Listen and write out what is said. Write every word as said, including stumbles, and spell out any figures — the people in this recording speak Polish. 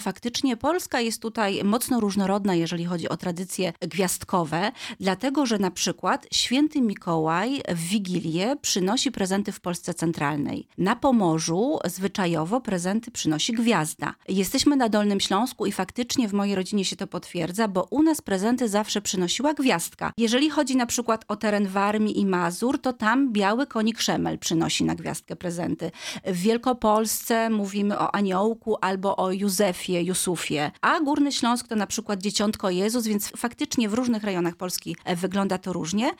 Faktycznie Polska jest tutaj mocno różnorodna, jeżeli chodzi o tradycje gwiazdkowe, dlatego że na przykład święty Mikołaj w Wigilię przynosi prezenty w Polsce centralnej. Na Pomorzu zwyczajowo prezenty przynosi gwiazda. Jesteśmy na Dolnym Śląsku i faktycznie w mojej rodzinie się to potwierdza, bo u nas prezenty zawsze przynosiła gwiazdka. Jeżeli chodzi na przykład o teren Warmii i Mazur, to tam biały konik Szemel przynosi na gwiazdkę prezenty. W Wielkopolsce mówimy o Aniołku albo o Józefie, Jusufie, a Górny Śląsk to na przykład Dzieciątko Jezus, więc faktycznie w różnych rejonach Polski wygląda to różnie.